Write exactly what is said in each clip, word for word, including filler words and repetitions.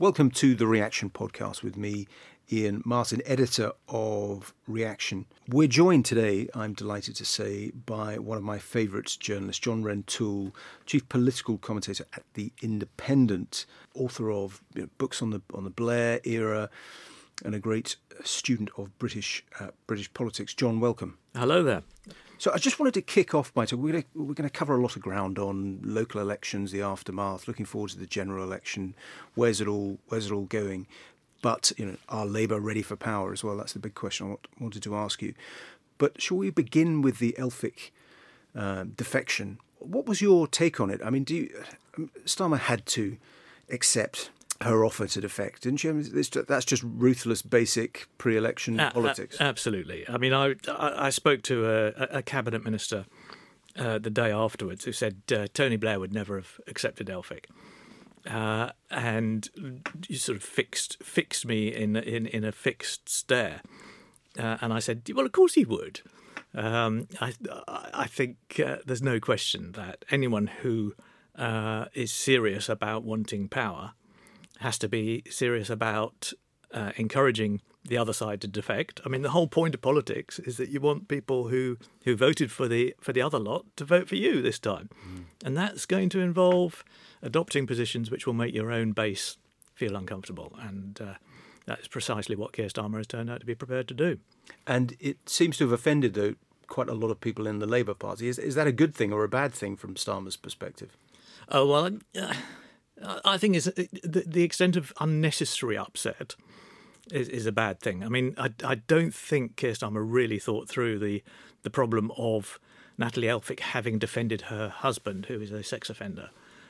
Welcome to the Reaction Podcast with me, Ian Martin, editor of Reaction. We're joined today, I'm delighted to say, by one of my favourite journalists, John Rentoul, chief political commentator at The Independent, author of you know, books on the on the Blair era, and a great student of British uh, British politics. John, welcome. Hello there. So I just wanted to kick off by talking. We're going to, we're going to cover a lot of ground on local elections, the aftermath, looking forward to the general election. Where's it all? Where's it all going? But you know, are Labour ready for power as well? That's the big question I want, wanted to ask you. But shall we begin with the Elphicke uh, defection? What was your take on it? I mean, do you, um, Starmer had to accept her offer to defect, didn't she? I mean, it's, that's just ruthless, basic pre-election a- politics. A- absolutely. I mean, I I, I spoke to a, a cabinet minister uh, the day afterwards who said uh, Tony Blair would never have accepted Elphicke, uh, and you sort of fixed fixed me in in, in a fixed stare, uh, and I said, well, of course he would. Um, I I think uh, there's no question that anyone who uh, is serious about wanting power has to be serious about uh, encouraging the other side to defect. I mean, the whole point of politics is that you want people who, who voted for the for the other lot to vote for you this time. Mm. And that's going to involve adopting positions which will make your own base feel uncomfortable. And uh, that's precisely what Keir Starmer has turned out to be prepared to do. And it seems to have offended, though, quite a lot of people in the Labour Party. Is, is that a good thing or a bad thing from Starmer's perspective? Oh, well... Uh, I think is the, the extent of unnecessary upset is, is a bad thing. I mean, I, I don't think Keir Starmer really thought through the the problem of Natalie Elphicke having defended her husband, who is a sex offender,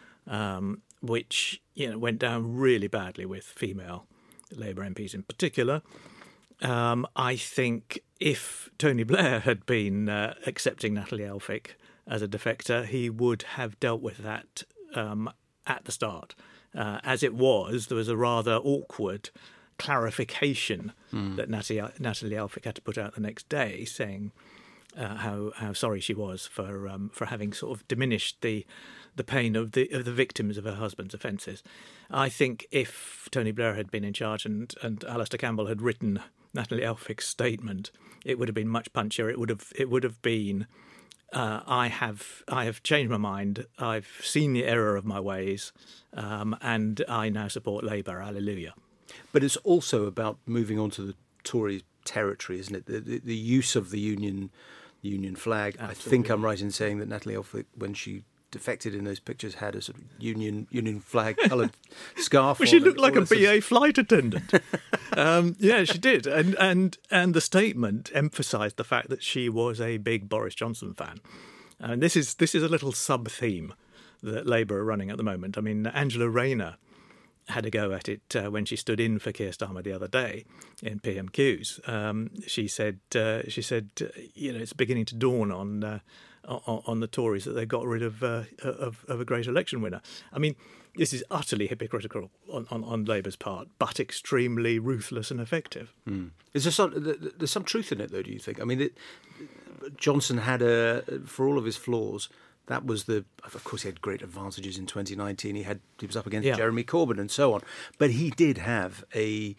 um, which you know went down really badly with female Labour M Ps in particular. Um, I think if Tony Blair had been uh, accepting Natalie Elphicke as a defector, he would have dealt with that Um, at the start. Uh, as it was, there was a rather awkward clarification mm. that Natalie, Natalie Elphicke had to put out the next day, saying uh, how how sorry she was for um, for having sort of diminished the the pain of the of the victims of her husband's offences. I think if Tony Blair had been in charge and and Alastair Campbell had written Natalie Elphicke's statement, it would have been much punchier. It would have it would have been. Uh, I have I have changed my mind. I've seen the error of my ways, um, and I now support Labour. Hallelujah. But it's also about moving on to the Tory territory, isn't it? The, the, the use of the union union flag. Absolutely. I think I'm right in saying that Natalie Elphicke, when she defected in those pictures, had a sort of union union flag coloured scarf. Well, she on looked and like a B A of... flight attendant. um, yeah, she did, and and and the statement emphasised the fact that she was a big Boris Johnson fan, and this is this is a little sub theme that Labour are running at the moment. I mean, Angela Rayner had a go at it uh, when she stood in for Keir Starmer the other day in P M Qs. Um, she said uh, she said uh, you know it's beginning to dawn on. Uh, On, on the Tories that they got rid of, uh, of of a great election winner. I mean, this is utterly hypocritical on, on, on Labour's part, but extremely ruthless and effective. Mm. Is there some there's some truth in it, though? Do you think? I mean, it, Johnson had a for all of his flaws. That was the. Of course, he had great advantages in twenty nineteen. He had he was up against yeah. Jeremy Corbyn and so on, but he did have a.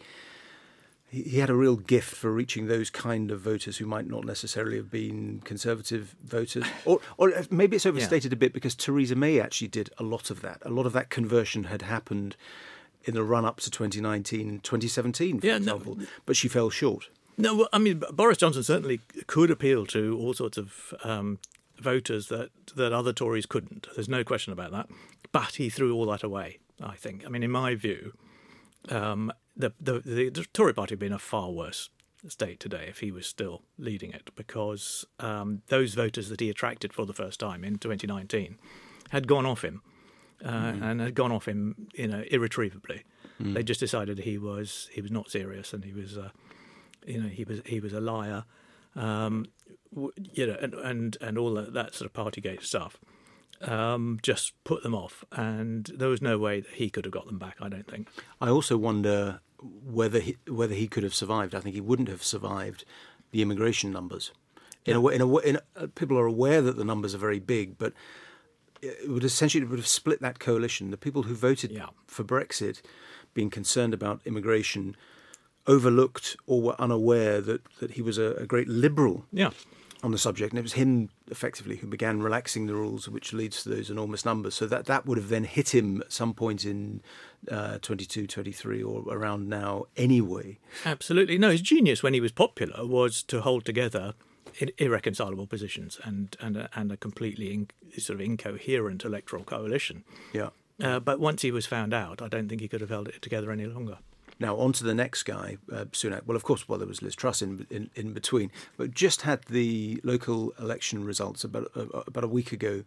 He had a real gift for reaching those kind of voters who might not necessarily have been Conservative voters. Or or maybe it's overstated yeah. a bit because Theresa May actually did a lot of that. A lot of that conversion had happened in the run-up to twenty nineteen, twenty seventeen, for yeah, example. No, but she fell short. No, I mean, Boris Johnson certainly could appeal to all sorts of um, voters that, that other Tories couldn't. There's no question about that. But he threw all that away, I think. I mean, in my view... Um, The, the the Tory party would be in a far worse state today if he was still leading it, because um, those voters that he attracted for the first time in twenty nineteen had gone off him, uh, mm. and had gone off him, you know, irretrievably. Mm. They just decided he was he was not serious, and he was, uh, you know, he was he was a liar, um, you know, and and and all that, that sort of Partygate stuff. Um, just put them off, and there was no way that he could have got them back, I don't think. I also wonder whether he, whether he could have survived. I think he wouldn't have survived the immigration numbers. In yeah. a way, in a way, in a, people are aware that the numbers are very big, but it would essentially it would have split that coalition. The people who voted yeah. for Brexit being concerned about immigration, overlooked or were unaware that, that he was a, a great liberal yeah. on the subject. And it was him, effectively, who began relaxing the rules, which leads to those enormous numbers. So that, that would have then hit him at some point in uh, twenty-two, twenty-three or around now anyway. Absolutely. No, his genius when he was popular was to hold together irreconcilable positions and, and, a, and a completely in, sort of incoherent electoral coalition. Yeah. Uh, but once he was found out, I don't think he could have held it together any longer. Now, on to the next guy, uh, Sunak. Well, of course, well, there was Liz Truss in, in, in between, but just had the local election results about uh, about a week ago.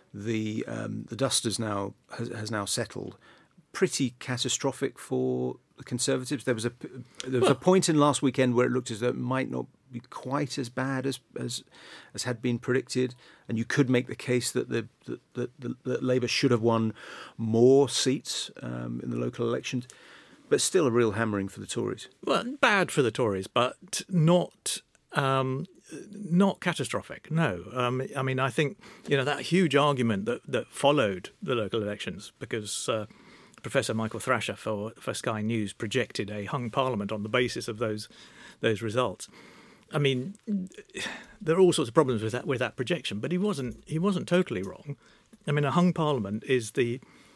The um, the dust has now has, has now settled. Pretty catastrophic for the Conservatives. There was a there was well, a point in last weekend where it looked as though it might not be quite as bad as as, as had been predicted, and you could make the case that the that, that, that Labour should have won more seats um, in the local elections. But still a real hammering for the Tories. Well, bad for the Tories, but not um, not catastrophic. No, um, I mean I think you know that huge argument that, that followed the local elections, because uh, Professor Michael Thrasher for, for Sky News projected a hung parliament on the basis of those those results. I mean, there are all sorts of problems with that with that projection, but he wasn't he wasn't totally wrong. I mean, a hung parliament is the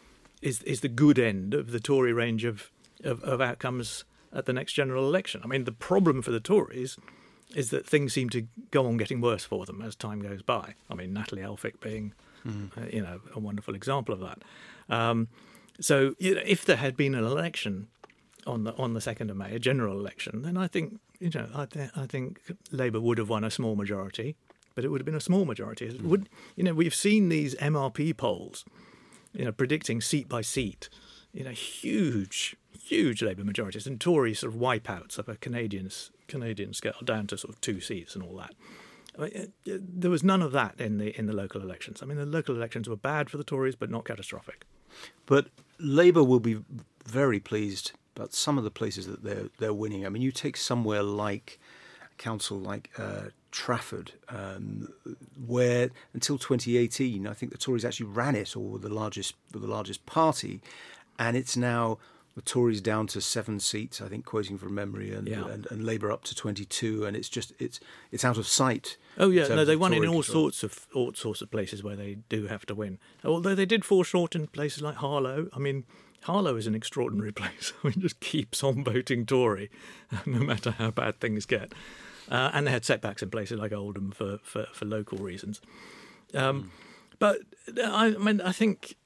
is is the good end of the Tory range of. Of, of outcomes at the next general election. I mean, the problem for the Tories is that things seem to go on getting worse for them as time goes by. I mean, Natalie Elphicke being, mm. uh, you know, a wonderful example of that. Um, so, you know, if there had been an election on the on the second of May, a general election, then I think, you know, I, th- I think Labour would have won a small majority, but it would have been a small majority. It would, you know, we've seen these M R P polls, you know, predicting seat by seat, you know, huge. Huge Labour majorities and Tory sort of wipeouts of a Canadian Canadian scale down to sort of two seats and all that. I mean, there was none of that in the in the local elections. I mean, the local elections were bad for the Tories, but not catastrophic. But Labour will be very pleased about some of the places that they're they're winning. I mean, you take somewhere like a council like uh, Trafford, um, where until twenty eighteen, I think the Tories actually ran it, or were the largest were the largest party, and it's now. The Tories down to seven seats, I think, quoting from memory, and, yeah. and, and Labour up to twenty-two, and it's just it's it's out of sight. Oh yeah, no, they won in all control. sorts of all sorts of places where they do have to win. Although they did fall short in places like Harlow. I mean, Harlow is an extraordinary place. I mean, just keeps on voting Tory, no matter how bad things get. Uh, and they had setbacks in places like Oldham for for, for local reasons. Um, mm. But I, I mean, I think.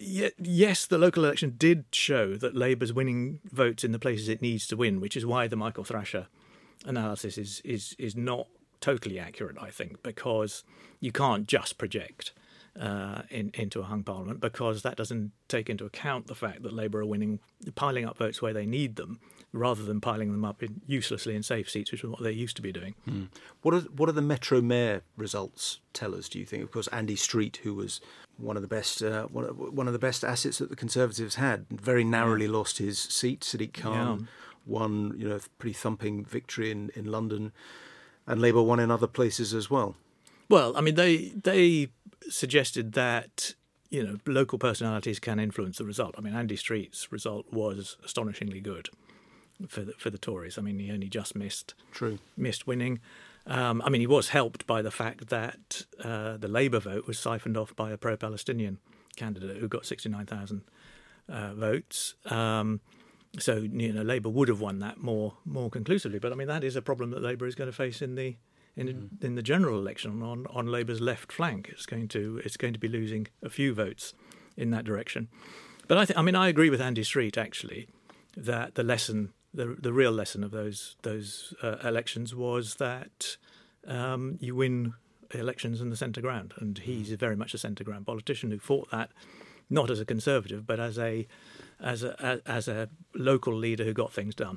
Yes, the local election did show that Labour's winning votes in the places it needs to win, which is why the Michael Thrasher analysis is is is not totally accurate, I think, because you can't just project uh, in, into a hung parliament, because that doesn't take into account the fact that Labour are winning, piling up votes where they need them, rather than piling them up in, uselessly in safe seats, which is what they used to be doing. Hmm. What are what are the Metro Mayor results tell us, do you think? Of course, Andy Street, who was one of the best uh, one, one of the best assets that the Conservatives had, very narrowly lost his seat. Sadiq Khan yeah. won, you know, a pretty thumping victory in, in London, and Labour won in other places as well. Well, I mean, they they suggested that, you know, local personalities can influence the result. I mean, Andy Street's result was astonishingly good for the, for the Tories. I mean, he only just missed True. missed winning. Um, I mean, he was helped by the fact that uh, the Labour vote was siphoned off by a pro-Palestinian candidate who got sixty-nine thousand uh, votes. Um, so, you know, Labour would have won that more more conclusively. But I mean, that is a problem that Labour is going to face in the in mm. in the general election on, on Labour's left flank. It's going to it's going to be losing a few votes in that direction. But I think, I mean, I agree with Andy Street actually that the lesson. The the real lesson of those those uh, elections was that um, you win elections in the centre ground, and he's very much a centre ground politician who fought that not as a Conservative but as a as a as a local leader who got things done.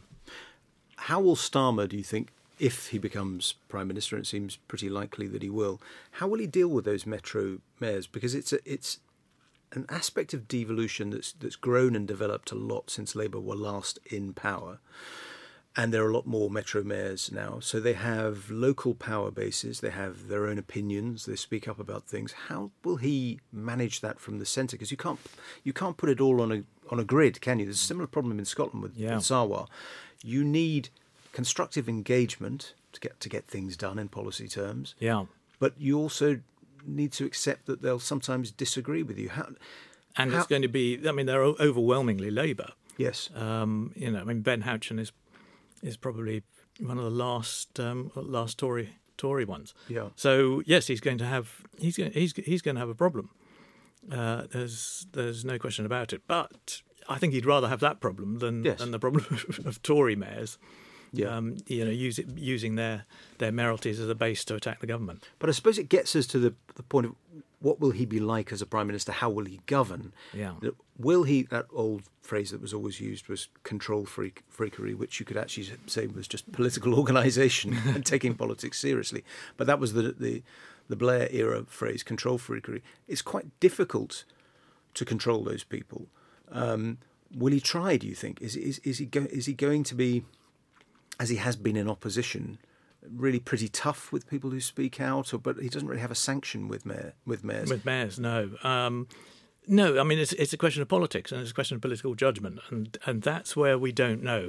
How will Starmer, do you think, if he becomes Prime Minister, and it seems pretty likely that he will, how will he deal with those Metro mayors? Because it's a, it's an aspect of devolution that's that's grown and developed a lot since Labour were last in power. and there are a lot more metro mayors now. So they have local power bases. They have their own opinions. They speak up about things. How will he manage that from the centre? Because you can't you can't put it all on a on a grid, can you? There's a similar problem in Scotland with, yeah. with Sarwar. You need constructive engagement to get to get things done in policy terms. Yeah. But you also need to accept that they'll sometimes disagree with you. How, and how, it's going to be, I mean, they're overwhelmingly Labour. Yes. Um, you know, I mean, Ben Houchen is is probably one of the last um, last Tory Tory ones. Yeah. So yes, he's going to have he's going he's he's going to have a problem. Uh, there's there's no question about it. But I think he'd rather have that problem than yes. than the problem of Tory mayors. Yeah. Um, you know, use it, using their their mayoralties as a base to attack the government. But I suppose it gets us to the the point of what will he be like as a prime minister? How will he govern? Yeah. Will he? That old phrase that was always used was control freak, freakery, which you could actually say was just political organisation and taking politics seriously. But that was the the the Blair era phrase, control freakery. It's quite difficult to control those people. Um, will he try? Do you think? Is is is he go, is he going to be, as he has been in opposition, really pretty tough with people who speak out, or but he doesn't really have a sanction with mayor with mayors. With mayors, no, um, no. I mean, it's it's a question of politics and it's a question of political judgment, and and that's where we don't know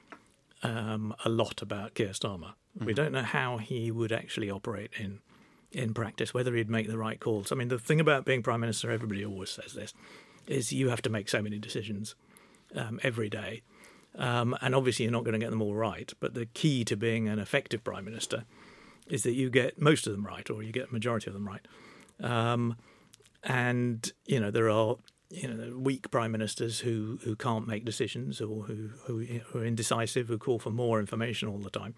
um, a lot about Keir Starmer. Mm-hmm. We don't know how he would actually operate in in practice, whether he'd make the right calls. I mean, the thing about being prime minister, everybody always says this, is you have to make so many decisions um, every day. Um, and obviously you're not going to get them all right. But the key to being an effective prime minister is that you get most of them right, or you get a majority of them right. Um, and, you know, there are you know weak prime ministers who, who can't make decisions, or who, who, who are indecisive, who call for more information all the time.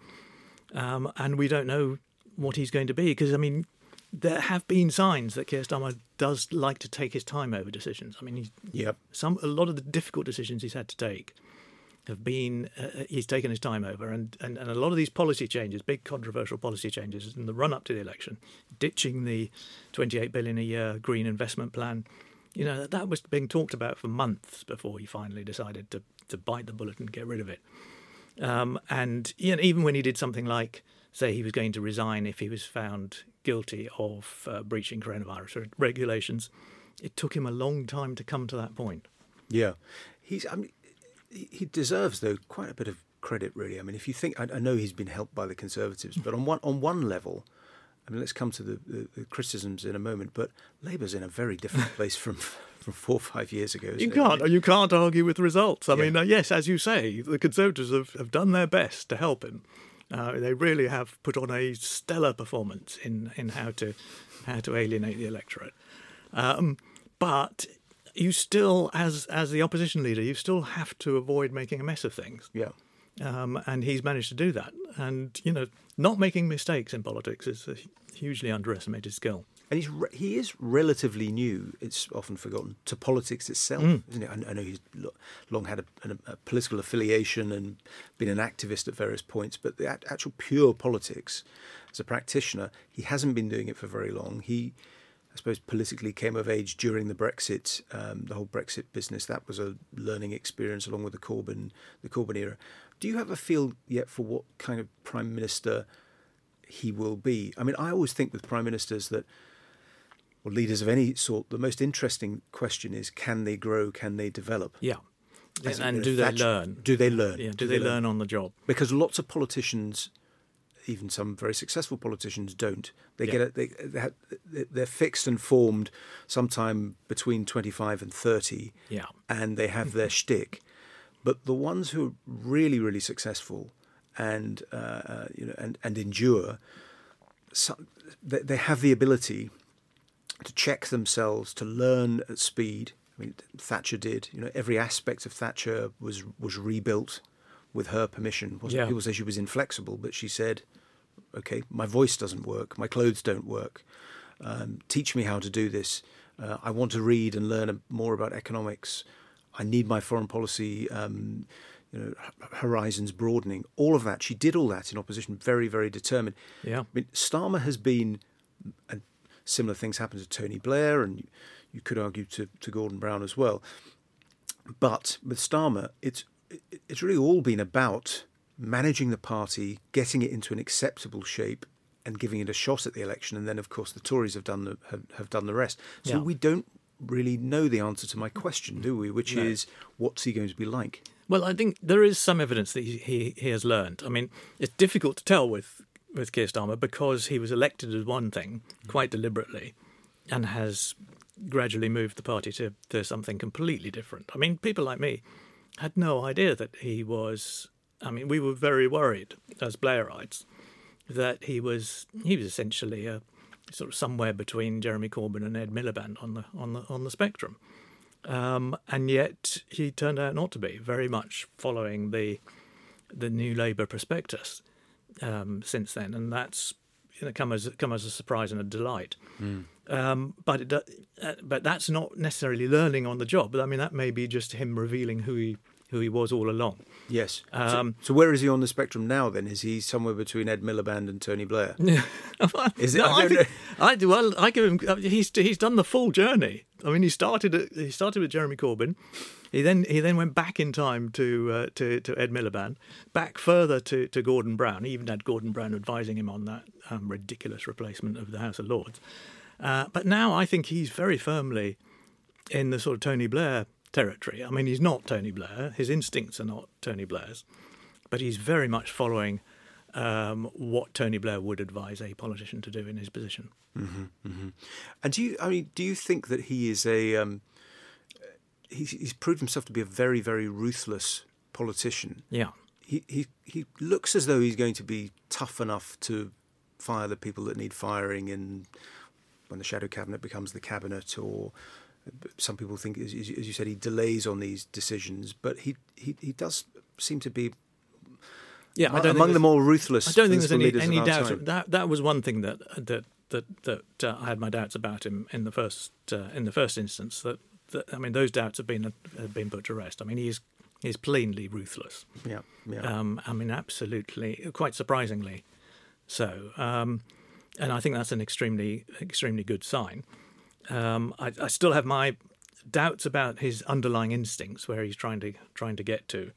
Um, and we don't know what he's going to be, because, I mean, there have been signs that Keir Starmer does like to take his time over decisions. I mean, he's, yep. some a lot of the difficult decisions he's had to take have been, uh, he's taken his time over. And, and, and a lot of these policy changes, big controversial policy changes in the run-up to the election, ditching the twenty-eight billion dollars a year green investment plan, you know, that, that was being talked about for months before he finally decided to, to bite the bullet and get rid of it. Um, and you know, even when he did something like, say, he was going to resign if he was found guilty of uh, breaching coronavirus regulations, it took him a long time to come to that point. Yeah. He's, I mean, he deserves, though, quite a bit of credit, really. I mean, if you think, I, I know he's been helped by the Conservatives, but on one on one level, I mean, let's come to the, the, the criticisms in a moment, but Labour's in a very different place from from four or five years ago. You can't, it? you can't argue with results. I yeah. mean, uh, yes, as you say, the Conservatives have, have done their best to help him. Uh, they really have put on a stellar performance in, in how to how to alienate the electorate. Um, but you still, as as the opposition leader, you still have to avoid making a mess of things. Yeah. Um, and he's managed to do that. And, you know, not making mistakes in politics is a hugely underestimated skill. And he's re- he is relatively new, it's often forgotten, to politics itself, mm. isn't it? I, I know he's lo- long had a, a, a political affiliation and been an activist at various points, but the a- actual pure politics, as a practitioner, he hasn't been doing it for very long. He, I suppose, politically came of age during the Brexit, um, the whole Brexit business. That was a learning experience along with the Corbyn, the Corbyn era. Do you have a feel yet for what kind of prime minister he will be? I mean, I always think with prime ministers that, or leaders of any sort, the most interesting question is, can they grow, can they develop? Yeah. As, and you know, do they Thatcher, learn? Do they learn? Yeah, do, do they, they learn learn on the job? Because lots of politicians, even some very successful politicians, don't. They yeah. get it. They, they have, they're fixed and formed sometime between twenty-five and thirty, yeah. and they have their shtick. But the ones who are really, really successful and uh, you know and, and endure, some, they, they have the ability to check themselves, to learn at speed. I mean, Thatcher did. You know, every aspect of Thatcher was was rebuilt with her permission. Wasn't yeah. People say she was inflexible, but she said, "Okay, my voice doesn't work, my clothes don't work. Um, teach me how to do this. Uh, I want to read and learn more about economics. I need my foreign policy, um, you know, horizons broadening." All of that, she did all that in opposition, very, very determined. Yeah, I mean, Starmer has been, and similar things happened to Tony Blair, and you, you could argue to, to Gordon Brown as well. But with Starmer, it's it's really all been about managing the party, getting it into an acceptable shape, and giving it a shot at the election. And then, of course, the Tories have done the have, have done the rest. So yeah. we don't really know the answer to my question, do we? Which no. is, what's he going to be like? Well, I think there is some evidence that he, he, he has learned. I mean, it's difficult to tell with, with Keir Starmer because he was elected as one thing quite deliberately and has gradually moved the party to, to something completely different. I mean, people like me had no idea that he was... I mean, we were very worried as Blairites that he was he was essentially a sort of somewhere between Jeremy Corbyn and Ed Miliband on the on the on the spectrum, um, and yet he turned out not to be. Very much following the the New Labour prospectus um, since then, and that's you know, come as come as a surprise and a delight. Mm. Um, but it, uh, but that's not necessarily learning on the job. But I mean, that may be just him revealing who he. who he was all along. Yes. Um, so, so where is he on the spectrum now, then? Is he somewhere between Ed Miliband and Tony Blair? Is it? No, I, I, think, I do. Well, I give him. He's he's done the full journey. I mean, he started at, he started with Jeremy Corbyn. He then he then went back in time to uh, to, to Ed Miliband, back further to, to Gordon Brown. He even had Gordon Brown advising him on that um, ridiculous replacement of the House of Lords. Uh, but now I think he's very firmly in the sort of Tony Blair territory. I mean, he's not Tony Blair. His instincts are not Tony Blair's, but he's very much following um, what Tony Blair would advise a politician to do in his position. Mm-hmm, mm-hmm. And do you? I mean, do you think that he is a? Um, he's, he's proved himself to be a very, very ruthless politician. Yeah. He he he looks as though he's going to be tough enough to fire the people that need firing, in when the shadow cabinet becomes the cabinet, or. Some people think, as you said, he delays on these decisions, but he he, he does seem to be yeah, I don't among the more ruthless. I don't think there's any, any doubt. That that was one thing that that that, that uh, I had my doubts about him in the first uh, in the first instance. That, that I mean, those doubts have been have been put to rest. I mean, he's he's plainly ruthless. Yeah, yeah. Um, I mean, absolutely, quite surprisingly so. Um, and I think that's an extremely extremely good sign. Um, I, I still have my doubts about his underlying instincts, where he's trying to trying to get to.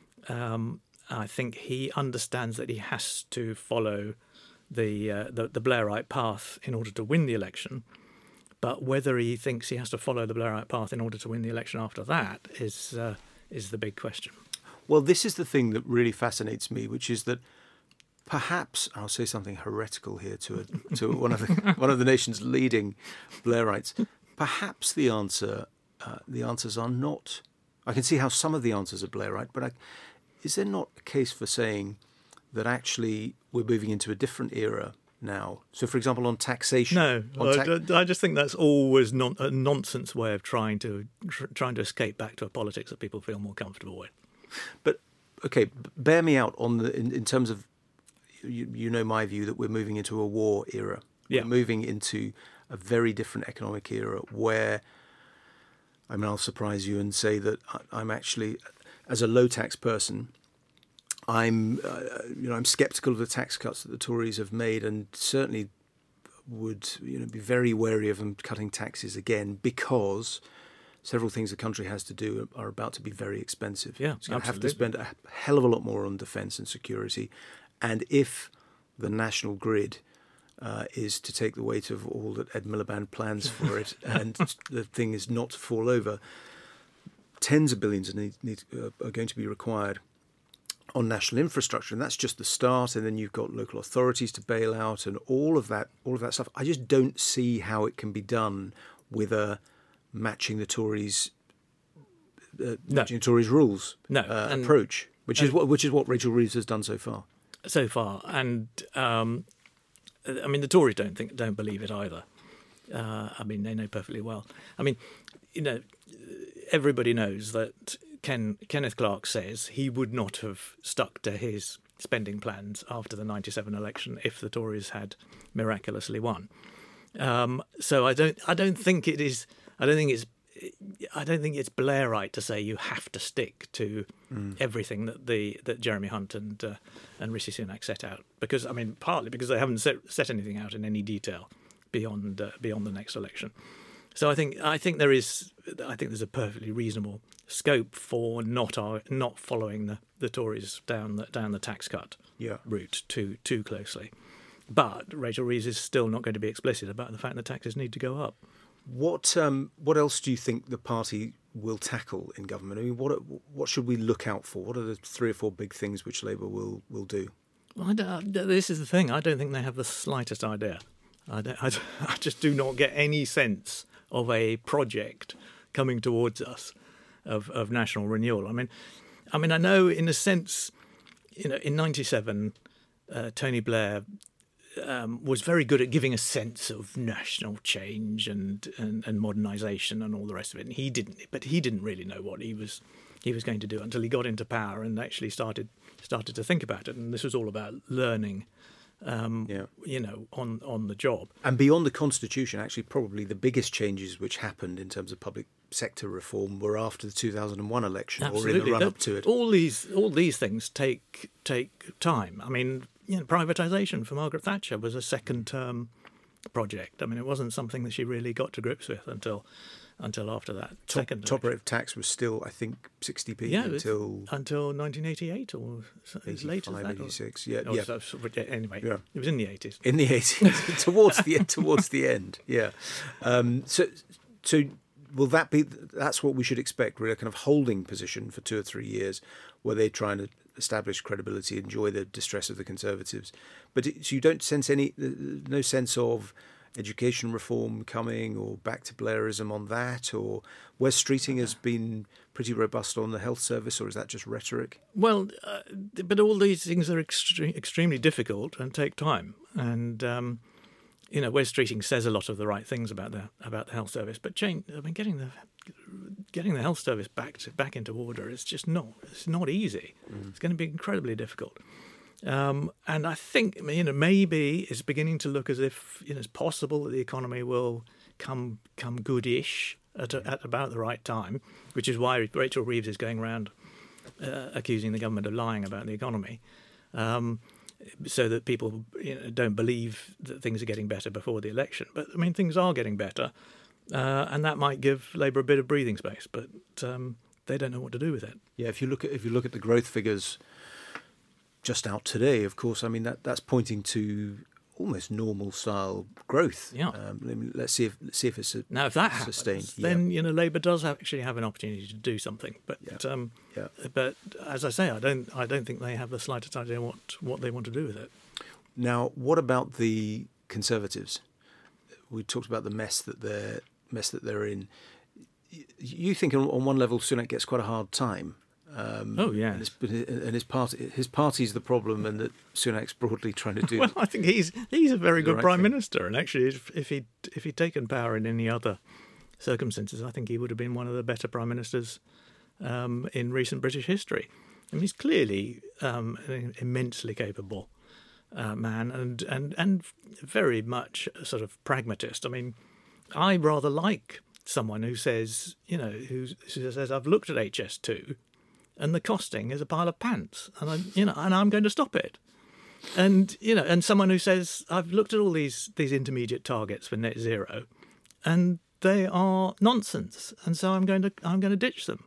Um, I think he understands that he has to follow the, uh, the the Blairite path in order to win the election, but whether he thinks he has to follow the Blairite path in order to win the election after that is uh, is the big question. Well, this is the thing that really fascinates me, which is that. Perhaps I'll say something heretical here to a, to one of the one of the nation's leading Blairites. Perhaps the answer uh, the answers are not. I can see how some of the answers are Blairite, but I, is there not a case for saying that actually we're moving into a different era now? So, for example, on taxation. No, on ta- I just think that's always non- a nonsense way of trying to tr- trying to escape back to a politics that people feel more comfortable with. But okay, bear me out on the in, in terms of. You, you know my view that we're moving into a war era. Yeah. We're moving into a very different economic era where, I mean, I'll surprise you and say that I'm actually, as a low tax person, I'm, uh, you know, I'm sceptical of the tax cuts that the Tories have made, and certainly would, you know, be very wary of them cutting taxes again, because several things the country has to do are about to be very expensive. Yeah, it's going to have to spend a hell of a lot more on defence and security. And if the national grid uh, is to take the weight of all that Ed Miliband plans for it, and the thing is not to fall over, tens of billions need, need, uh, are going to be required on national infrastructure, and that's just the start. And then you've got local authorities to bail out, and all of that, all of that stuff. I just don't see how it can be done with a matching the Tories, uh, no. matching the Tories rules no. uh, and, approach, which and, is what which is what Rachel Reeves has done so far. So far, and um, I mean, the Tories don't think don't believe it either. Uh, I mean, they know perfectly well. I mean, you know, everybody knows that Ken, Kenneth Clarke says he would not have stuck to his spending plans after the ninety-seven election if the Tories had miraculously won. Um, so I don't, I don't think it is. I don't think it's. I don't think it's Blairite to say you have to stick to mm. everything that the that Jeremy Hunt and uh, and Rishi Sunak set out, because I mean partly because they haven't set, set anything out in any detail beyond uh, beyond the next election. So I think I think there is I think there's a perfectly reasonable scope for not uh, not following the, the Tories down the, down the tax cut yeah. route too too closely. But Rachel Reeves is still not going to be explicit about the fact that taxes need to go up. What um, what else do you think the party will tackle in government? I mean, what what should we look out for? What are the three or four big things which Labour will will do? Well, I don't, this is the thing. I don't think they have the slightest idea. I, don't, I, I just do not get any sense of a project coming towards us of, of national renewal. I mean, I mean, I know in a sense, you know, in ninety-seven, uh, Tony Blair um, was very good at giving a sense of national change and, and, and modernisation and all the rest of it. And he didn't, but he didn't really know what he was he was going to do until he got into power and actually started started to think about it. And this was all about learning. Um, yeah. You know, on, on the job. And beyond the Constitution, actually, probably the biggest changes which happened in terms of public sector reform were after the two thousand one election. Absolutely. Or in the run-up to it. All these all these things take take time. I mean, you know, privatisation for Margaret Thatcher was a second-term project. I mean, it wasn't something that she really got to grips with until until after that top, second. Top rate of tax was still, I think, sixty p yeah, until until nineteen eighty-eight or as late as that. eighty-six, yeah, or, yeah. So, anyway, yeah. It was in the eighties. In the eighties, towards the towards the end, yeah. Um, so, so will that be? That's what we should expect, really, a kind of holding position for two or three years, where they're trying to establish credibility, enjoy the distress of the Conservatives. But it, so you don't sense any, no sense of education reform coming, or back to Blairism on that, or Wes Streeting has been pretty robust on the health service, or is that just rhetoric? Well, uh, but all these things are extre- extremely difficult and take time. And um, you know, Wes Streeting says a lot of the right things about the about the health service, but change, I mean, getting the getting the health service back to, back into order is just not it's not easy. Mm. It's going to be incredibly difficult. Um, and I think, you know, maybe it's beginning to look as if, you know, it's possible that the economy will come come goodish at, a, at about the right time, which is why Rachel Reeves is going around uh, accusing the government of lying about the economy, um, so that people, you know, don't believe that things are getting better before the election. But I mean, things are getting better, uh, and that might give Labour a bit of breathing space. But um, they don't know what to do with it. Yeah, if you look at if you look at the growth figures just out today, of course, I mean, that that's pointing to almost normal style growth. Yeah. Um, let's see if let's see if it's a, now if that sustained. Happens, then yeah. you know, Labour does have, actually have an opportunity to do something. But yeah. Um, yeah. but as I say, I don't I don't think they have the slightest idea what what they want to do with it. Now, what about the Conservatives? We talked about the mess that they're mess that they're in. You think on one level Sunak gets quite a hard time. Um, oh yeah, and his, and his party, his party's the problem, and that Sunak's broadly trying to do. Well, I think he's he's a very good right prime thing. minister, and actually, if, if he if he'd taken power in any other circumstances, I think he would have been one of the better prime ministers um, in recent British history. I mean, he's clearly um, an immensely capable uh, man, and and and very much a sort of pragmatist. I mean, I rather like someone who says, you know, who says, I've looked at H S two. And the costing is a pile of pants, and I, you know, and I'm going to stop it. And you know, and someone who says, I've looked at all these these intermediate targets for net zero, and they are nonsense, and so I'm going to I'm going to ditch them.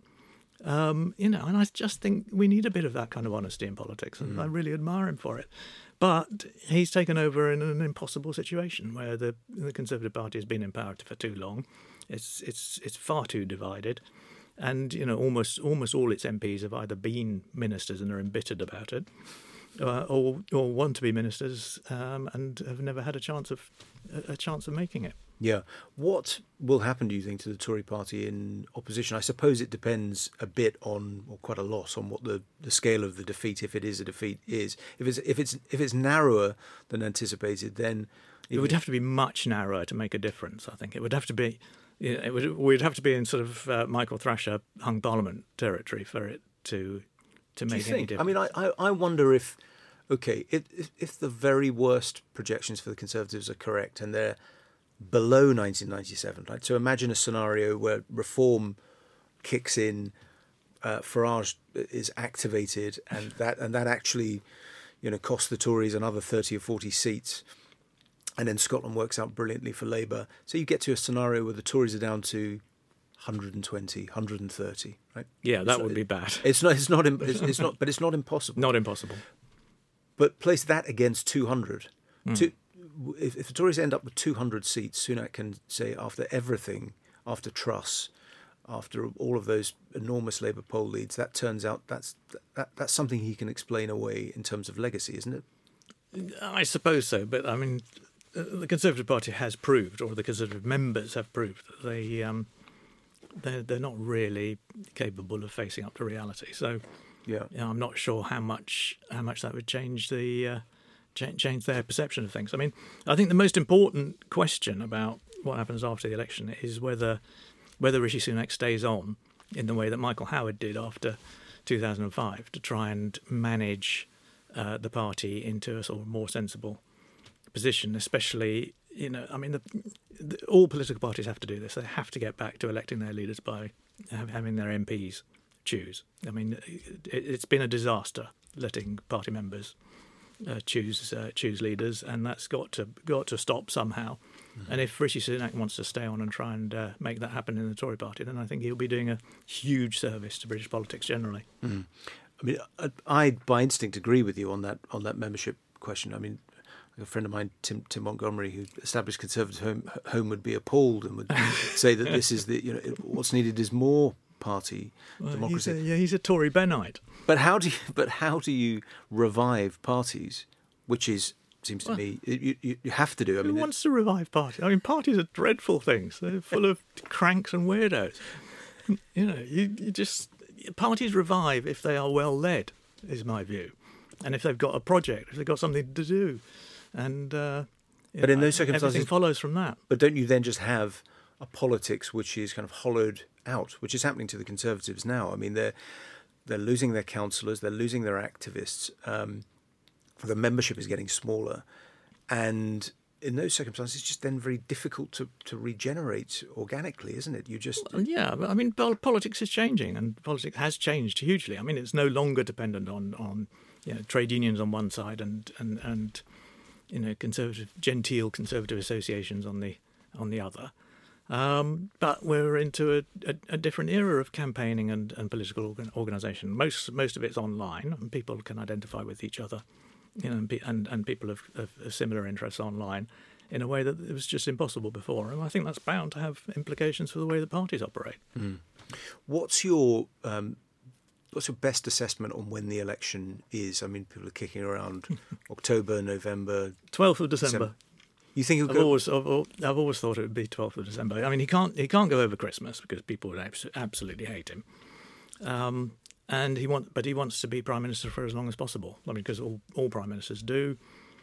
Um, you know, and I just think we need a bit of that kind of honesty in politics, and mm. I really admire him for it. But he's taken over in an impossible situation where the the Conservative Party has been in power for too long. It's it's it's far too divided. And, you know, almost almost all its M Ps have either been ministers and are embittered about it, uh, or or want to be ministers um, and have never had a chance of a chance of making it. Yeah. What will happen, do you think, to the Tory party in opposition? I suppose it depends a bit on, or quite a lot, on what the, the scale of the defeat, if it is a defeat, is. If it's if it's if it's narrower than anticipated, then it would have to be much narrower to make a difference. I think it would have to be. You know, it would, we'd have to be in sort of uh, Michael Thrasher hung Parliament territory for it to to make any difference. I mean, I, I, I wonder if, okay, if, if the very worst projections for the Conservatives are correct and they're below nineteen ninety-seven, right? So imagine a scenario where reform kicks in, uh, Farage is activated, and that and that actually, you know, costs the Tories another thirty or forty seats. And then Scotland works out brilliantly for Labour. So you get to a scenario where the Tories are down to hundred twenty, one hundred thirty, right? Yeah, that it's would not, be bad. It's not. It's not. It's, it's not. But it's not impossible. Not impossible. But place that against two hundred. Mm. Two, if, if the Tories end up with two hundred seats, Sunak can say, after everything, after Truss, after all of those enormous Labour poll leads, that turns out that's that, that's something he can explain away in terms of legacy, isn't it? I suppose so, but I mean, the Conservative Party has proved, or the Conservative members have proved, that they um, they're, they're not really capable of facing up to reality. So, yeah, you know, I'm not sure how much how much that would change the uh, ch- change their perception of things. I mean, I think the most important question about what happens after the election is whether whether Rishi Sunak stays on in the way that Michael Howard did after two thousand five to try and manage uh, the party into a sort of more sensible position, especially, you know, I mean, the, the, all political parties have to do this. They have to get back to electing their leaders by having their M Ps choose. I mean, it, it's been a disaster letting party members uh, choose uh, choose leaders, and that's got to got to stop somehow. Mm-hmm. And if Rishi Sunak wants to stay on and try and uh, make that happen in the Tory party, then I think he'll be doing a huge service to British politics generally. Mm. I mean, I, I by instinct agree with you on that on that membership question. I mean, a friend of mine, Tim, Tim Montgomery, who established Conservative Home, Home would be appalled and would say that this is the, you know, what's needed is more party well, democracy. He's a, yeah, he's a Tory Bennite. But how do you, but how do you revive parties, which is seems to well, me you, you, you have to do. I who mean, wants to revive parties? I mean, parties are dreadful things. They're full of cranks and weirdos. You know, you, you just parties revive if they are well led, is my view, and if they've got a project, if they've got something to do. And uh, but know, in those circumstances, everything follows from that. But don't you then just have a politics which is kind of hollowed out, which is happening to the Conservatives now? I mean, they're they're losing their councillors, they're losing their activists. Um, the membership is getting smaller, and in those circumstances, it's just then very difficult to, to regenerate organically, isn't it? You just well, yeah. I mean, politics is changing, and politics has changed hugely. I mean, it's no longer dependent on on you know, trade unions on one side and and and. you know, conservative, genteel conservative associations on the on the other. Um, but we're into a, a, a different era of campaigning and, and political organ, organisation. Most most of it's online, and people can identify with each other, you know, and and, and people of, of, of similar interests online in a way that it was just impossible before. And I think that's bound to have implications for the way that parties operate. Mm. What's your um, what's your best assessment on when the election is? I mean, people are kicking around October, November, twelfth of December. December. You think it'll I've go? always, I've, I've always thought it would be twelfth of December. I mean, he can't he can't go over Christmas because people would abs- absolutely hate him. Um, and he want, but he wants to be prime minister for as long as possible. I mean, because all, all prime ministers do.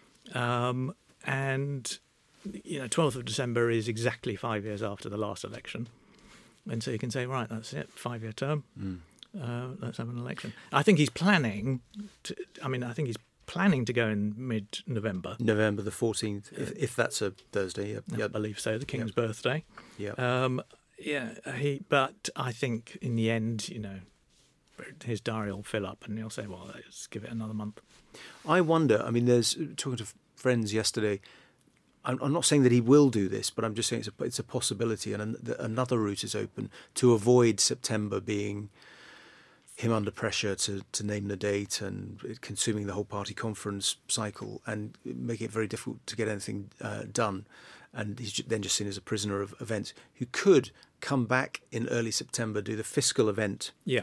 Um, and you know, twelfth of December is exactly five years after the last election, and so you can say, right, that's it, five year term. Mm. Uh, let's have an election. I think he's planning. To, I mean, I think he's. planning to go in mid-November. November the fourteenth, if, if that's a Thursday. Yep. I Yep. believe so, the King's Yep. birthday. Yeah. Um, yeah, he. But I think in the end, you know, his diary will fill up and he'll say, well, let's give it another month. I wonder, I mean, there's, talking to friends yesterday, I'm, I'm not saying that he will do this, but I'm just saying it's a, it's a possibility, and an, another route is open to avoid September being him under pressure to, to name the date and consuming the whole party conference cycle and making it very difficult to get anything uh, done. And he's then just seen as a prisoner of events, who could come back in early September, do the fiscal event. Yeah.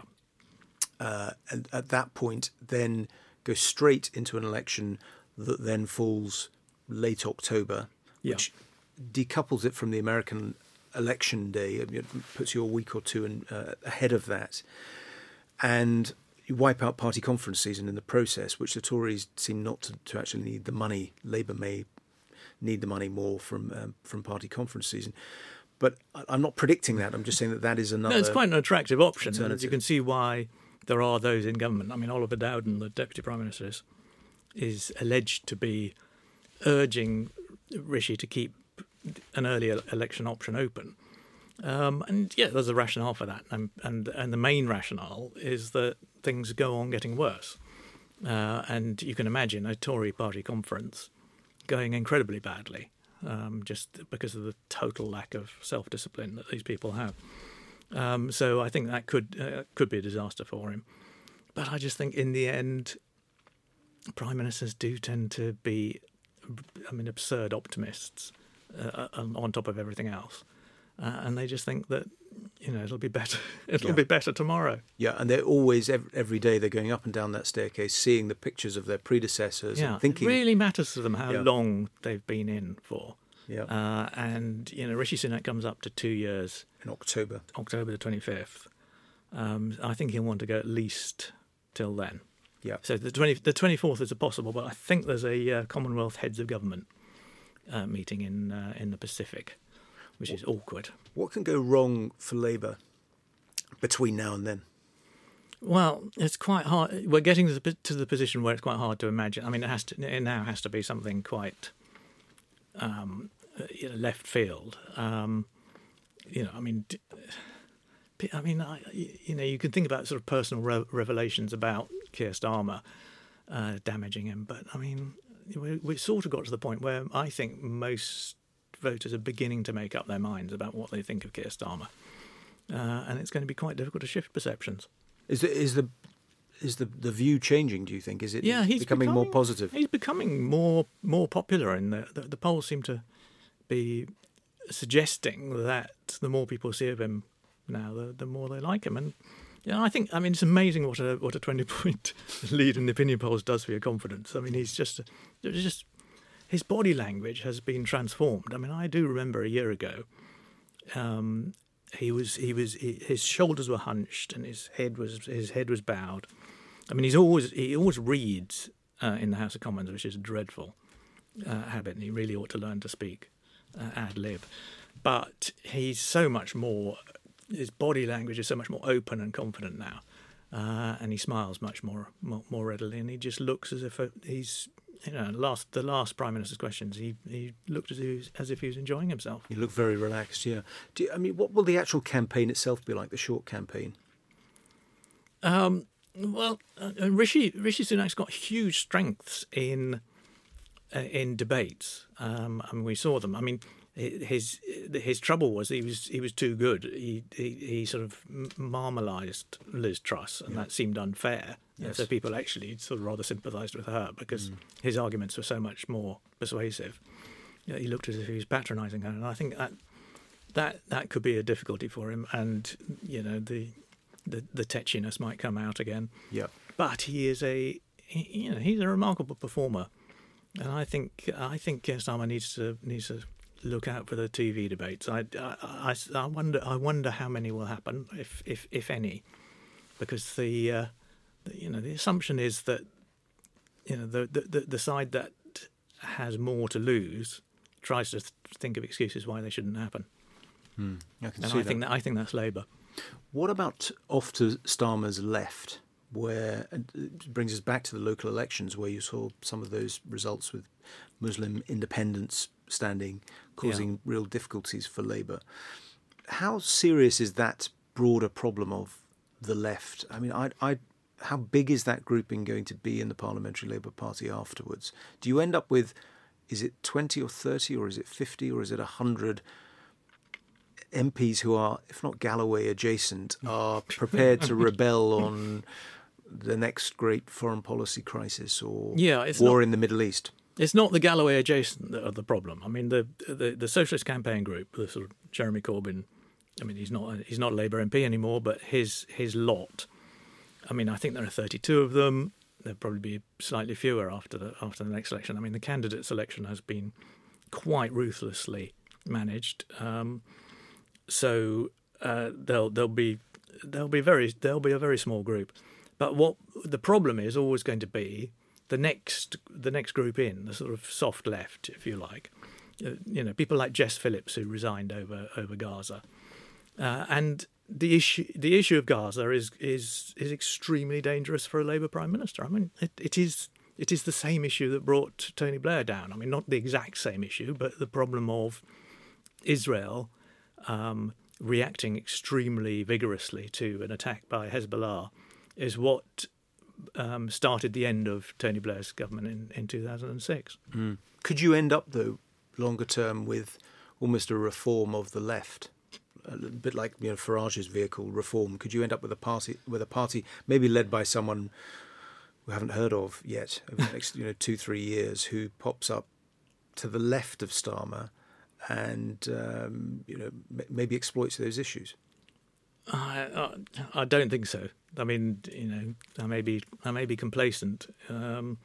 Uh, and at that point, then go straight into an election that then falls late October, yeah. which decouples it from the American election day. It puts you a week or two in, uh, ahead of that. And you wipe out party conference season in the process, which the Tories seem not to, to actually need the money. Labour may need the money more from um, from party conference season. But I'm not predicting that. I'm just saying that that is another... No, it's quite an attractive option. And you can see why there are those in government. I mean, Oliver Dowden, the Deputy Prime Minister, is, is alleged to be urging Rishi to keep an early election option open. Um, and yeah, there's a rationale for that, and, and and the main rationale is that things go on getting worse, uh, and you can imagine a Tory party conference going incredibly badly, um, just because of the total lack of self-discipline that these people have. Um, so I think that could uh, could be a disaster for him. But I just think in the end, prime ministers do tend to be, I mean, absurd optimists uh, on top of everything else. Uh, and they just think that, you know, it'll be better. It'll yeah. be better tomorrow. Yeah, and they're always, every, every day, they're going up and down that staircase, seeing the pictures of their predecessors yeah, and thinking... it really matters to them how yeah. long they've been in for. Yeah. Uh, and, you know, Rishi Sunak comes up to two years. In October. October the twenty-fifth. Um, I think he'll want to go at least till then. Yeah. So the twenty, the twenty-fourth is a possible, but I think there's a uh, Commonwealth Heads of Government uh, meeting in uh, in the Pacific, which is awkward. What can go wrong for Labour between now and then? Well, it's quite hard. We're getting to the, to the position where it's quite hard to imagine. I mean, it has to. It now has to be something quite um, you know, left field. Um, you know, I mean, I mean, I, you know, you can think about sort of personal re- revelations about Keir Starmer uh, damaging him, but I mean, we, we sort of got to the point where I think most voters are beginning to make up their minds about what they think of Keir Starmer, uh, and it's going to be quite difficult to shift perceptions. Is the is the is the, the view changing? Do you think? Is it yeah, he's becoming, becoming more positive? He's becoming more more popular, and the, the the polls seem to be suggesting that the more people see of him now, the, the more they like him. And yeah, I think I mean it's amazing what a what a twenty point lead in the opinion polls does for your confidence. I mean, he's just just his body language has been transformed. I mean, I do remember a year ago, um, he was he was he, his shoulders were hunched and his head was his head was bowed. I mean, he's always he always reads uh, in the House of Commons, which is a dreadful uh, habit, and he really ought to learn to speak uh, ad lib. But he's so much more. His body language is so much more open and confident now, uh, and he smiles much more, more more readily, and he just looks as if he's. You know, last the last Prime Minister's questions, he, he looked as if, he was, as if he was enjoying himself. He looked very relaxed, yeah. Do you, I mean, what will the actual campaign itself be like, the short campaign? Um, well, uh, Rishi Rishi Sunak's got huge strengths in uh, in debates. Um, I mean, we saw them. I mean, his his trouble was he was he was too good. He he, he sort of marmalised Liz Truss, and yeah. that seemed unfair. Yes. So people actually sort of rather sympathised with her because mm. his arguments were so much more persuasive. You know, he looked as if he was patronising her, and I think that that that could be a difficulty for him. And you know, the the, the tetchiness might come out again. Yeah. But he is a he, you know he's a remarkable performer, and I think I think Keir Starmer needs to needs to look out for the T V debates. I, I, I, I wonder I wonder how many will happen, if if if any, because the. Uh, You know, the assumption is that you know the the, the side that has more to lose tries to th- think of excuses why they shouldn't happen. Hmm. I can and see I think that. that I think that's Labour. What about off to Starmer's left, where it brings us back to the local elections, where you saw some of those results with Muslim independents standing, causing yeah. real difficulties for Labour. How serious is that broader problem of the left? I mean, I I. How big is that grouping going to be in the Parliamentary Labour Party afterwards? Do you end up with, is it twenty or thirty or is it fifty or is it one hundred M Ps who are, if not Galloway adjacent, are prepared to rebel on the next great foreign policy crisis or yeah, it's war not, in the Middle East? It's not the Galloway adjacent that are the problem. I mean, the, the the Socialist Campaign Group, the sort of Jeremy Corbyn, I mean, he's not he's not a Labour M P anymore, but his his lot. I mean, I think there are thirty-two of them. There'll probably be slightly fewer after the after the next election. I mean, the candidate selection has been quite ruthlessly managed. Um, so uh, they'll they'll be they'll be very they'll be a very small group. But what the problem is always going to be the next the next group in, the sort of soft left, if you like. Uh, you know, people like Jess Phillips who resigned over over Gaza, uh, and. The issue, the issue of Gaza is is is extremely dangerous for a Labour Prime Minister. I mean, it, it is it is the same issue that brought Tony Blair down. I mean, not the exact same issue, but the problem of Israel um, reacting extremely vigorously to an attack by Hezbollah is what um, started the end of Tony Blair's government in, in two thousand six. Mm. Could you end up, though, longer term with almost a reform of the left? a bit like you know Farage's vehicle reform, could you end up with a party with a party maybe led by someone we haven't heard of yet over the next you know two three years who pops up to the left of Starmer and um, you know m- maybe exploits those issues? I, I I don't think so. I mean, you know, I may be I may be complacent, um,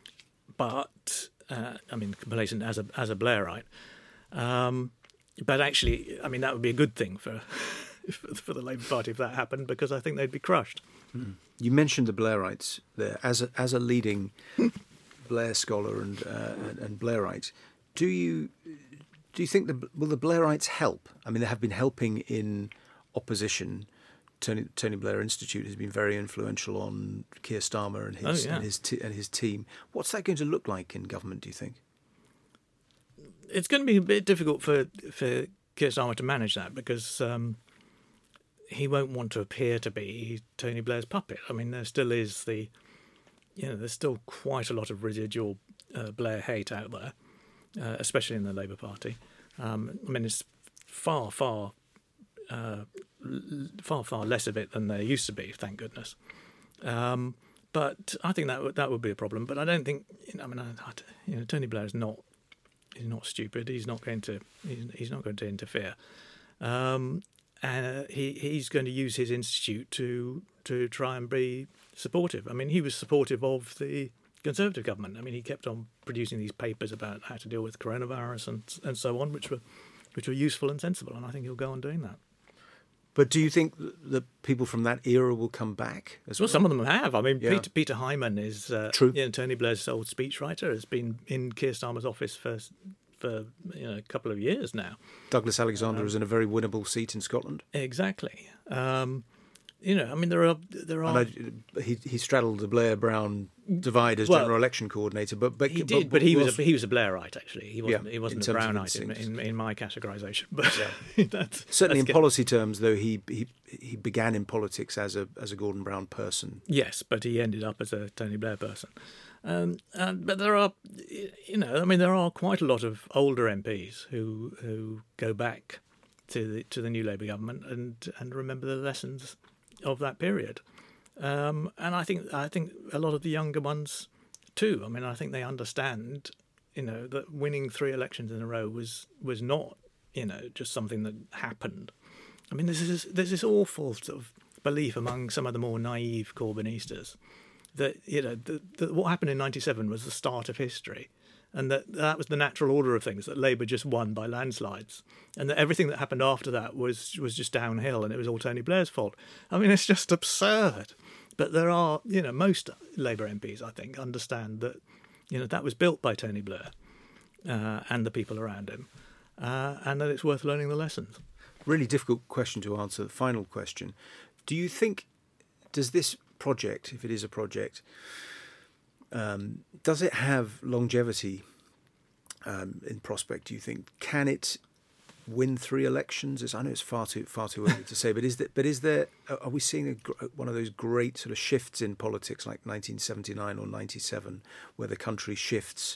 but uh, I mean complacent as a as a Blairite. Um, but actually, I mean that would be a good thing for for the Labour Party if that happened, because I think they'd be crushed. Mm. You mentioned the Blairites there as a, as a leading Blair scholar and, uh, and and Blairite. Do you do you think the will the Blairites help? I mean, they have been helping in opposition. Tony, Tony Blair Institute has been very influential on Keir Starmer and his oh, yeah. and his t- and his team. What's that going to look like in government, do you think? It's going to be a bit difficult for for Keir Starmer to manage that, because um, he won't want to appear to be Tony Blair's puppet. I mean, there still is the, you know, there's still quite a lot of residual uh, Blair hate out there, uh, especially in the Labour Party. Um, I mean, it's far, far. Uh, far, far less of it than there used to be, thank goodness. Um, but I think that would, that would be a problem. But I don't think, you know, I mean, I, I, you know, Tony Blair is not he's not stupid. He's not going to he's, he's not going to interfere. Um, and uh, he he's going to use his institute to to try and be supportive. I mean, he was supportive of the Conservative government. I mean, he kept on producing these papers about how to deal with coronavirus and and so on, which were which were useful and sensible. And I think he'll go on doing that. But do you think the people from that era will come back as well? Well, some of them have. I mean, yeah. Peter, Peter Hyman is uh, True. You know, Tony Blair's old speechwriter, has been in Keir Starmer's office for for you know a couple of years now. Douglas Alexander um, is in a very winnable seat in Scotland. Exactly. Um, you know, I mean, there are there are. And I, he he straddled the Blair Brown divide as well, general election coordinator, but but he did. But, but he was a, he was a Blairite actually. He wasn't yeah, he wasn't a Brownite in, in, in my categorisation. But yeah. that's, certainly that's in policy terms, though, he he he began in politics as a as a Gordon Brown person. Yes, but he ended up as a Tony Blair person. Um, and, but there are, you know, I mean, there are quite a lot of older M Ps who who go back to the to the new Labour government and and remember the lessons of that period. Um, and I think I think a lot of the younger ones too. I mean, I think they understand, you know, that winning three elections in a row was was not, you know, just something that happened. I mean, this is there's this awful sort of belief among some of the more naive Corbynistas that, you know, the, the, what happened in ninety-seven was the start of history, and that that was the natural order of things, that Labour just won by landslides, and that everything that happened after that was was just downhill, and it was all Tony Blair's fault. I mean, it's just absurd. But there are, you know, most Labour M Ps, I think, understand that, you know, that was built by Tony Blair uh, and the people around him, uh, and that it's worth learning the lessons. Really difficult question to answer. The final question: do you think, does this project, if it is a project, um, does it have longevity um, in prospect? Do you think, can it win three elections? It's, I know it's far too far too early to say, but is that but is there are we seeing a, one of those great sort of shifts in politics like nineteen seventy-nine or ninety-seven, where the country shifts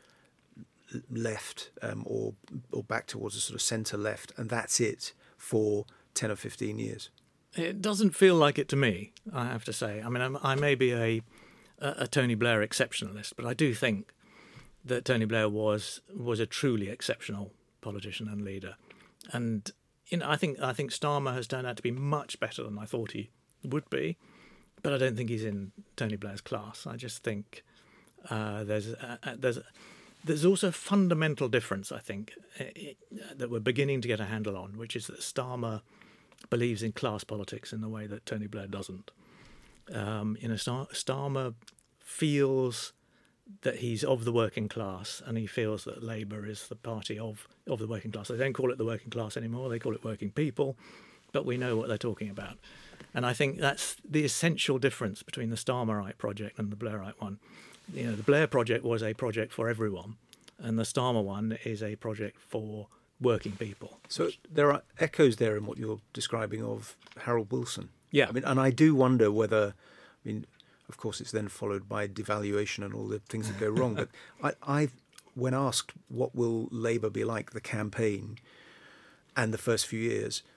left um, or or back towards a sort of centre left, and that's it for ten or fifteen years? It doesn't feel like it to me, I have to say. I mean, I'm, I may be a, a Tony Blair exceptionalist, but I do think that Tony Blair was was a truly exceptional politician and leader. And, you know, I think I think Starmer has turned out to be much better than I thought he would be, but I don't think he's in Tony Blair's class. I just think uh, there's uh, there's there's also a fundamental difference, I think, it, that we're beginning to get a handle on, which is that Starmer believes in class politics in the way that Tony Blair doesn't. Um, you know, Star- Starmer feels that he's of the working class, and he feels that Labour is the party of, of the working class. They don't call it the working class anymore, they call it working people, but we know what they're talking about. And I think that's the essential difference between the Starmerite project and the Blairite one. You know, the Blair project was a project for everyone, and the Starmer one is a project for working people. So there are echoes there in what you're describing of Harold Wilson. Yeah. I mean, and I do wonder whether, I mean, of course, it's then followed by devaluation and all the things that go wrong. But I, I, when asked what will Labour be like, the campaign and the first few years,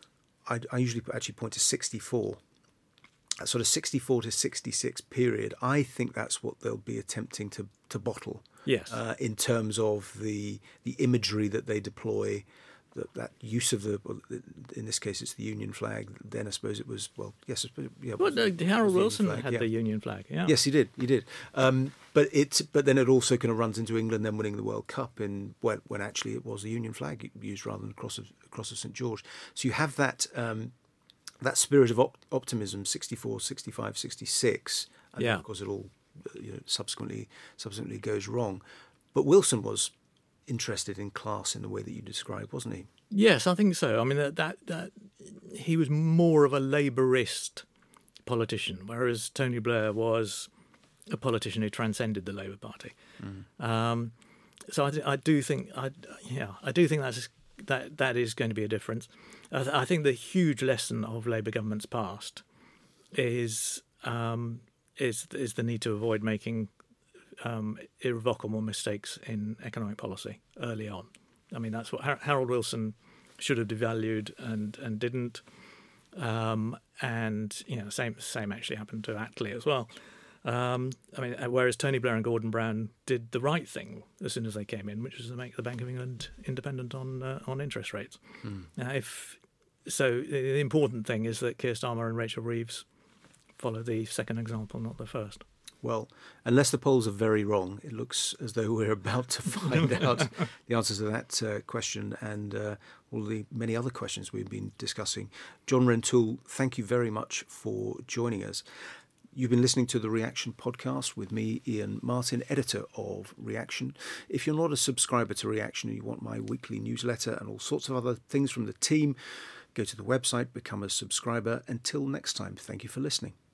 I, I usually actually point to sixty-four. That sort of sixty-four to sixty-six period, I think that's what they'll be attempting to, to bottle. Yes. Uh, in terms of the the imagery that they deploy, that, that use of the, well, in this case, it's the Union flag. Then I suppose it was, well, yes, I suppose, yeah. Well, uh, Harold Wilson flag, had yeah. the Union flag, yeah. Yes, he did, he did. Um, but it, but then it also kind of runs into England then winning the World Cup in when, when actually it was the Union flag used rather than the cross of cross of Saint George. So you have that um, that spirit of op- optimism, sixty-four, sixty-five, sixty-six, and yeah. then of course it all, you know, subsequently subsequently goes wrong. But Wilson was interested in class in the way that you described, wasn't he? Yes, I think so. I mean, that, that, that he was more of a Labourist politician, whereas Tony Blair was a politician who transcended the Labour Party. Mm. Um, so I, I do think, I, yeah, I do think that's that that is going to be a difference. I, th- I think the huge lesson of Labour governments past is um, is is the need to avoid making um, irrevocable mistakes in economic policy early on. I mean, that's what Har- Harold Wilson should have devalued and and didn't. Um, and you know, same same actually happened to Attlee as well. Um, I mean, whereas Tony Blair and Gordon Brown did the right thing as soon as they came in, which was to make the Bank of England independent on uh, on interest rates. Mm. Now, if so, the important thing is that Keir Starmer and Rachel Reeves follow the second example, not the first. Well, unless the polls are very wrong, it looks as though we're about to find out the answers to that uh, question and uh, all the many other questions we've been discussing. John Rentoul, thank you very much for joining us. You've been listening to the Reaction Podcast with me, Ian Martin, editor of Reaction. If you're not a subscriber to Reaction and you want my weekly newsletter and all sorts of other things from the team, go to the website, become a subscriber. Until next time, thank you for listening.